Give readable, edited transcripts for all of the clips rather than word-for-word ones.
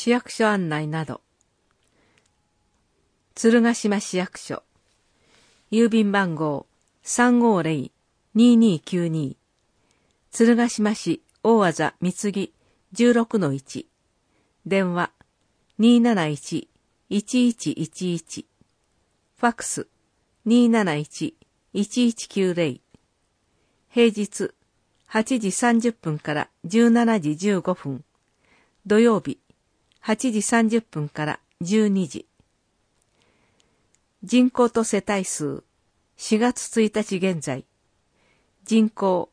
市役所案内など。鶴ヶ島市役所。郵便番号350-2292。鶴ヶ島市大字三木 16-1。電話271-1111。ファックス271-1190。平日8時30分から17時15分。土曜日8時30分から12時。人口と世帯数4月1日現在。人口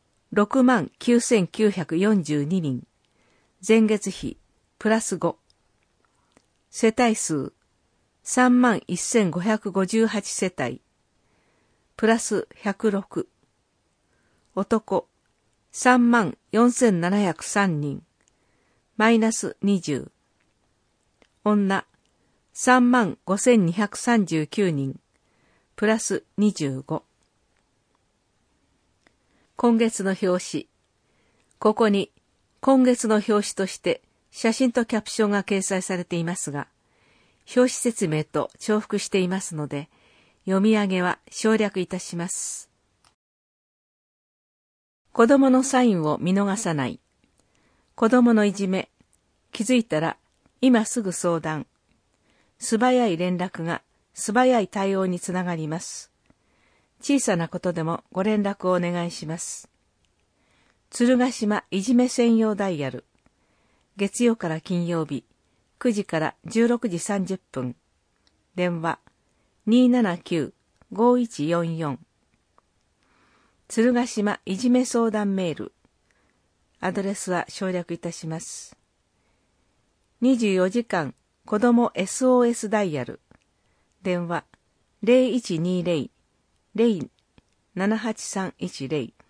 69,942人。前月比プラス5。世帯数31,558世帯。プラス106。男34,703人。マイナス20。女35,239人。プラス25。今月の表紙。ここに今月の表紙として写真とキャプションが掲載されていますが、表紙説明と重複していますので、読み上げは省略いたします。子供のサインを見逃さない。子供のいじめ。気づいたら今すぐ相談。素早い連絡が素早い対応につながります。小さなことでもご連絡をお願いします。鶴ヶ島いじめ専用ダイヤル。月曜から金曜日9時から16時30分。電話279-5144。鶴ヶ島いじめ相談メール。アドレスは省略いたします。24時間子ども SOS ダイヤル。電話0120-0-78310。